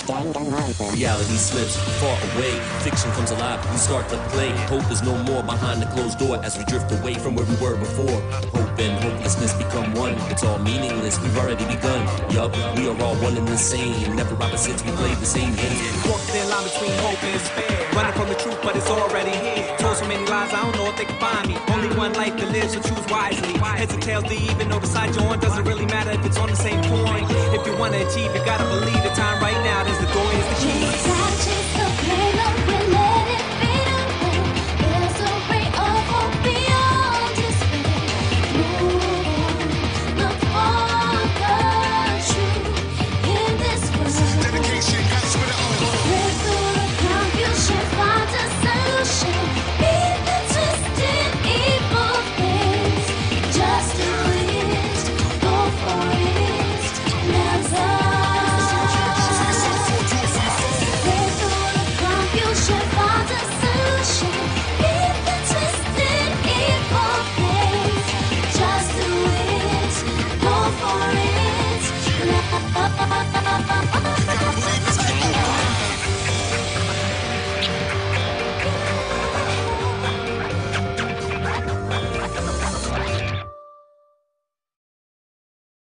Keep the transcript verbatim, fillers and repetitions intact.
Reality slips far away, fiction comes alive, we start to play. Hope is no more behind the closed door as we drift away from where we were before. Hope and hopelessness become one, it's all meaningless, we've already begun. Yup, we are all one and the same, never opposites, we played the same game. Walk the thin line between hope and despair, running from the truth but it's already here. Told so many lies, I don't know if they can find me. Only one life to live, so choose wisely. Heads and tails, the even though the side you're on doesn't really matter if it's on the same point. If you wanna achieve, you gotta believe the time right now, there's the door, is the key.